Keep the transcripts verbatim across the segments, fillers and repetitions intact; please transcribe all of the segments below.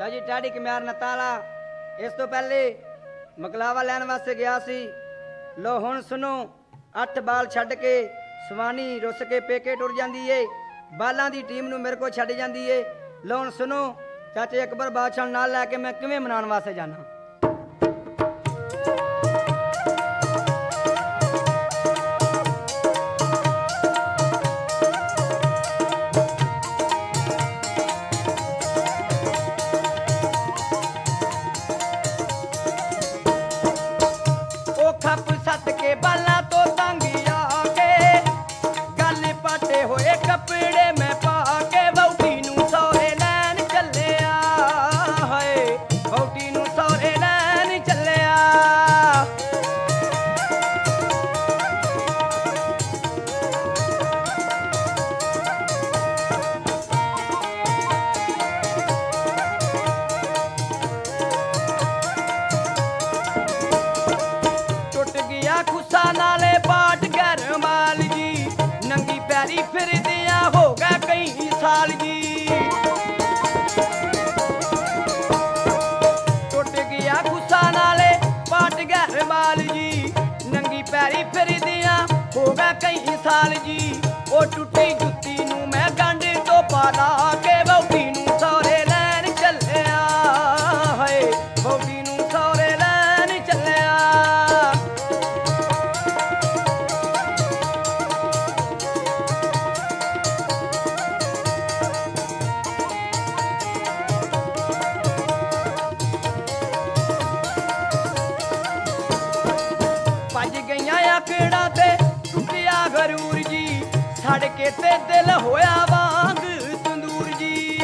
ਲਓ ਜੀ ਟਾੜੀ ਕਮਿਆਰ ਨਤਾਲਾ ਇਸ ਤੋਂ ਪਹਿਲੇ ਮਕਲਾਵਾ ਲੈਣ ਵਾਸਤੇ ਗਿਆ ਸੀ। ਲੋ ਹੁਣ ਸੁਣੋ, ਅੱਠ ਬਾਲ ਛੱਡ ਕੇ ਸਵਾਨੀ ਰੁੱਸ ਕੇ ਪੇਕੇ ਟੁਰ ਜਾਂਦੀ ਏ, ਬਾਲਾਂ ਦੀ ਟੀਮ ਨੂੰ ਮੇਰੇ ਕੋਲ ਛੱਡ ਜਾਂਦੀ ਏ। ਲੋ ਹੁਣ ਸੁਣੋ, ਚਾਚੇ ਅਕਬਰ ਬਾਦਸ਼ਾਹ ਨਾਲ ਲੈ ਕੇ ਮੈਂ ਕਿਵੇਂ ਮਨਾਉਣ ਵਾਸਤੇ ਜਾਣਾ। ਸਾਲ ਜੀ ਉਹ ਟੁੱਟੀ ਜੁੱਤੀ ਨੂੰ ਮੈਂ ਗੰਢ ਤੋਂ ਪਾ ਲਾ ਕੇ ਵਹੁਟੀ ਨੂੰ ਸਹੁਰੇ ਲੈਣ ਚੱਲਿਆ। ਹਾਏ ਵਹੁਟੀ ਨੂੰ ਸਹੁਰੇ ਲੈਣ ਚੱਲਿਆ। ਭੱਜ ਗਈਆਂ ਆਕੜਾਂ ਤੇ ਗਰੂਰ ਜੀ, ਛੱਡ ਕੇ ਤੇ ਦਿਲ ਹੋਇਆ ਵਾਂਗ ਤੰਦੂਰ ਜੀ।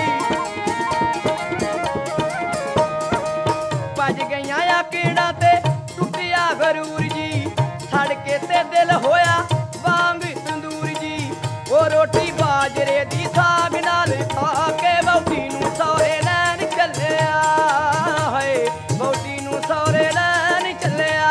ਭੱਜ ਗਈਆਂ ਆਕੜਾਂ ਤੇ ਟੁੱਟਿਆ ਗਰੂਰ ਜੀ, ਛੱਡ ਕੇ ਤੇ ਦਿਲ ਹੋਇਆ ਵਾਂਗ ਤੰਦੂਰ ਜੀ। ਉਹ ਰੋਟੀ ਬਾਜਰੇ ਦੀ ਸਾਗ ਨਾਲ ਖਾ ਕੇ ਵਹੁਟੀ ਨੂੰ ਸਹੁਰੇ ਲੈਣ ਚੱਲਿਆ। ਹਾਏ ਵਹੁਟੀ ਨੂੰ ਸਹੁਰੇ ਲੈਣ ਚੱਲਿਆ।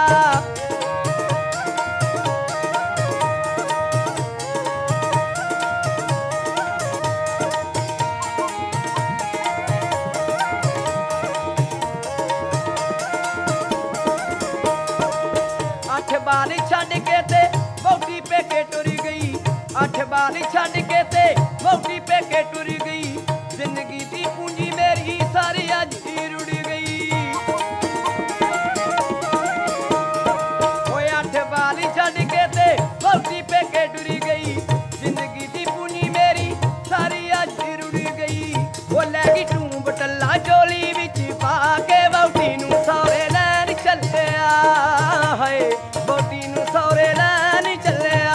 ਅੱਠ ਬਾਲ ਛੱਡ ਕੇ ਤੇ ਵਹੁਟੀ ਪੇਕੇ ਟੁਰ ਗਈ। ਅੱਠ ਬਾਲ ਛੱਡ ਕੇ ਤੇ ਵਹੁਟੀ ਪੇਕੇ ਟੁਰ ਗਈ। ਜ਼ਿੰਦਗੀ ਦੀ ਪੂੰਜੀ ਮੇਰੀ ਸਾਰੀ ਅੱਜ ਹੀ ਰੁੜ ਗਈ। ਓਏ ਅੱਠ ਬਾਲ ਛੱਡ ਕੇ ਤੇ ਵਹੁਟੀ ਪੇਕੇ ਟੁਰ ਗਈ। ਜ਼ਿੰਦਗੀ ਦੀ ਪੂੰਜੀ ਮੇਰੀ ਸਾਰੀ ਅੱਜ ਹੀ ਰੁੜ ਗਈ। ਉਹ ਲੈ ਗਈ ਟੂੰਬ ਟੱਲਾ ਝੋਲੀ ਵਿੱਚ ਪਾ ਕੇ ਵਹੁਟੀ ਨੂੰ ਸਹੁਰੇ ਲੈਣ ਚੱਲਿਆ। ਹਾਏ ਵਹੁਟੀ ਨੂੰ ਸਹੁਰੇ ਲੈਣ ਚੱਲਿਆ।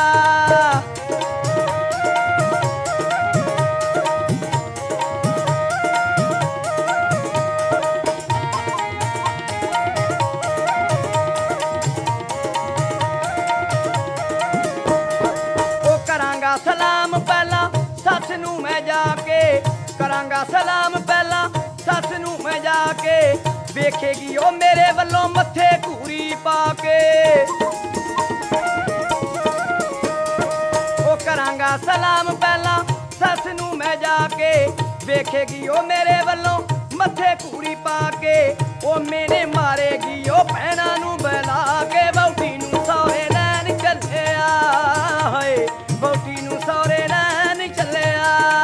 ਉਹ ਕਰਾਂਗਾ ਸਲਾਮ ਪਹਿਲਾਂ ਸੱਸ ਨੂੰ ਮੈਂ ਜਾ ਕੇ, ਕਰਾਂਗਾ ਸਲਾਮ ਪਹਿਲਾਂ ਸੱਸ ਨੂੰ ਮੈਂ ਜਾ ਕੇ। ਵੇਖੇਗੀ ਉਹ ਮੇਰੇ ਵੱਲੋਂ ਮੱਥੇ ਘੂਰੀ ਪਾ ਕੇ। ਉਹ ਕਰਾਂਗਾ ਸਲਾਮ ਪਹਿਲਾਂ ਸੱਸ ਨੂੰ ਮੈਂ ਜਾ ਕੇ। ਵੇਖੇਗੀ ਉਹ ਮੇਰੇ ਵੱਲੋਂ ਮੱਥੇ ਘੂਰੀ ਪਾ ਕੇ। ਉਹ ਮੇਰੇ ਮਾਰੇਗੀ ਉਹ ਭੈਣਾਂ ਨੂੰ ਬੁਲਾ ਕੇ। ਵਹੁਟੀ ਨੂੰ ਸਹੁਰੇ ਲੈਣ ਚੱਲਿਆ। ਹਾਏ ਵਹੁਟੀ ਨੂੰ ਸਹੁਰੇ ਲੈਣ ਚੱਲਿਆ।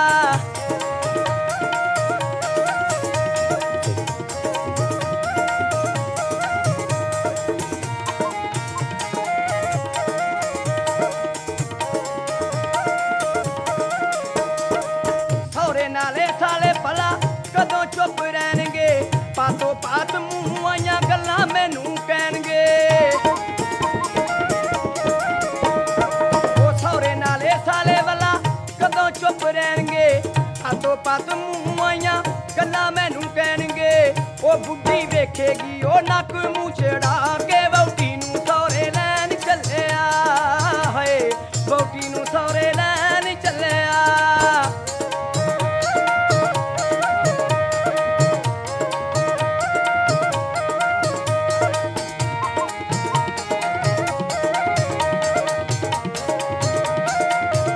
ਨਾਲੇ ਸਾਲੇ ਭਲਾ ਕਦੋਂ ਚੁੱਪ ਰਹਿਣਗੇ। ਪਾਤੋ ਪਾਤ ਮੂੰਹ ਆਈਆਂ ਗੱਲਾਂ ਮੈਨੂੰ ਕਹਿਣਗੇ। ਉਹ ਸਹੁਰੇ ਨਾਲੇ ਸਾਲੇ ਵਾਲਾ ਕਦੋਂ ਚੁੱਪ ਰਹਿਣਗੇ। ਪਾਤੋ ਪਾਤ ਮੂੰਹ ਆਈਆਂ ਗੱਲਾਂ ਮੈਨੂੰ ਕਹਿਣਗੇ। ਉਹ ਬੁੱਢੀ ਵੇਖੇਗੀ ਉਹ ਨੱਕ ਮੂੰਹ ਚੜਾ ਕੇ। ਵਹੁਟੀ ਨੂੰ ਸਹੁਰੇ ਲੈਣ ਚੱਲਿਆ। ਹਾਏ ਵਹੁਟੀ ਨੂੰ ਸਹੁਰੇ ਲੈਣ ਚੱਲਿਆ।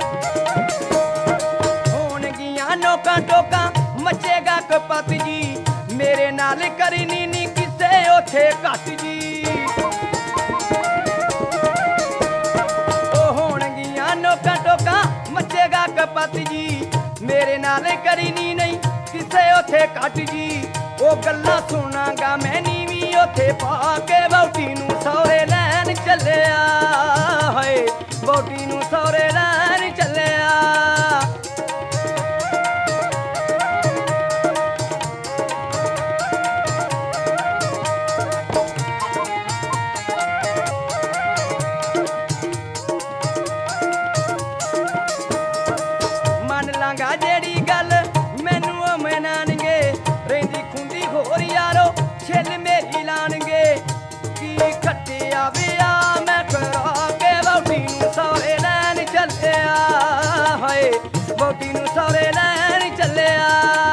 ਟੋਕਾਂ ਮੱਚੇਗਾ ਕਪੱਤ ਜੀ। ਨਾਲ ਕਰਨੀ ਨੀ ਕਿਸੇ ਉੱਥੇ ਘੱਟ ਜੀ ਉਹ ਹੋਣਗੀਆਂ ਨੋਕਾਂ ਟੋਕਾਂ ਮੱਚੇਗਾ ਕਪੱਤ ਜੀ ਮੇਰੇ ਨਾਲ ਕਰਨੀ ਨਹੀਂ ਕਿਸੇ ਉੱਥੇ ਘੱਟ ਜੀ ਉਹ ਗੱਲਾਂ ਸੁਣਾਂਗਾ ਮੈਂ ਨੀਵੀਂ ਉੱਥੇ ਪਾ ਕੇ ਵਹੁਟੀ ਨੂੰ ਸਹੁਰੇ ਲੈਣ ਚੱਲਿਆ ਹਾਏ ਵਹੁਟੀ ਨੂੰ ਸਹੁਰੇ ਲੈਣ ਚੱਲਿਆ ਮੰਨ ਲਾਂਗਾ ਜਿਹੜੀ ਗੱਲ ਮੈਨੂੰ ਉਹ ਮਨਾਣਗੇ ਰਹਿੰਦੀ ਖੁੰਦੀ ਹੋਰ ਯਾਰੋ ਛਿੱਲ ਮੇਰੀ ਲਾਣਗੇ ਕੀ ਖੱਟਿਆ ਵਿਆਹ ਮੈਂ ਕਰਾ ਕੇ ਵਹੁਟੀ ਨੂੰ ਸਹੁਰੇ ਲੈਣ ਚੱਲਿਆ ਹਾਏ ਵਹੁਟੀ ਨੂੰ ਸਹੁਰੇ ਲੈਣ ਚੱਲਿਆ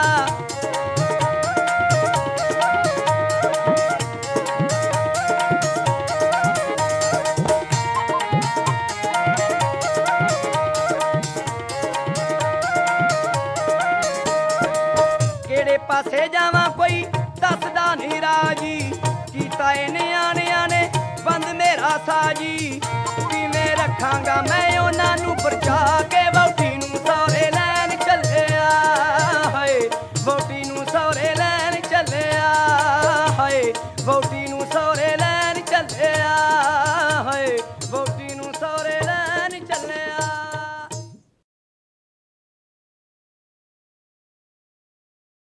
ਕਿਹੜੇ ਪਾਸੇ ਜਾਵਾਂ ਕੋਈ ਦੱਸਦਾ ਨਹੀਂ ਰਾਜੀ ਕੀਤਾ ਇਹ ਨਿਆਣਿਆਂ ਨੇ ਬੰਦ ਮੇਰਾ ਸਾਜੀ ਕਿਵੇਂ ਰੱਖਾਂਗਾ ਮੈਂ ਉਹਨਾਂ ਨੂੰ ਪਰਚਾ ਕੇ ਵਹੁਟੀ ਨੂੰ ਸਹੁਰੇ ਲੈਣ ਚੱਲਿਆ ਹਾਏ ਵਹੁਟੀ ਨੂੰ ਸਹੁਰੇ ਲੈਣ ਚੱਲਿਆ ਹਾਏ ਵਹੁਟੀ ਨੂੰ